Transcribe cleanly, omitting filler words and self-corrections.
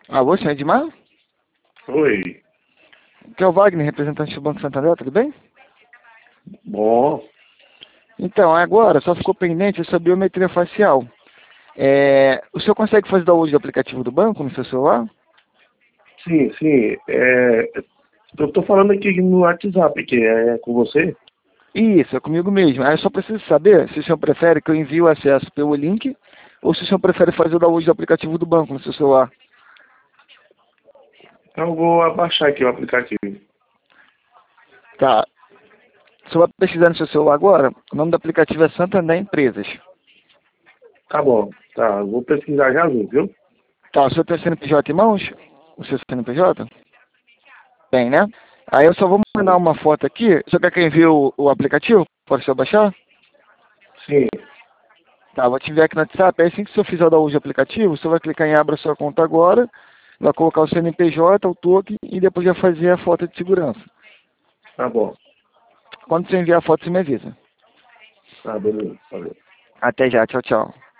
Alô, senhor Edmar? Oi. Que é o Wagner, representante do Banco Santander, tudo bem? Bom. Então, agora só ficou pendente essa biometria facial. O senhor consegue fazer download do aplicativo do banco no seu celular? Sim, sim. Eu tô falando aqui no WhatsApp, que é com você. Isso, é comigo mesmo. Aí eu só preciso saber se o senhor prefere que eu envie o acesso pelo link ou se o senhor prefere fazer o download do aplicativo do banco no seu celular. Então eu vou abaixar aqui o aplicativo. Tá. O senhor vai pesquisar no seu celular agora? O nome do aplicativo é Santander Empresas. Tá bom. Tá, eu vou pesquisar já, viu? Tá, o senhor tem CNPJ em mãos? O seu CNPJ? Tem, né? Aí eu só vou mandar Sim. uma foto aqui. O senhor quer que eu envie o aplicativo para o senhor baixar? Sim. Tá, vou te enviar aqui no WhatsApp. Aí assim que o senhor fizer o download do aplicativo, o senhor vai clicar em Abra sua conta agora, vai colocar o CNPJ, o token e depois vai fazer a foto de segurança. Tá bom. Quando você enviar a foto, você me avisa. Tá, beleza. Valeu. Até já, tchau, tchau.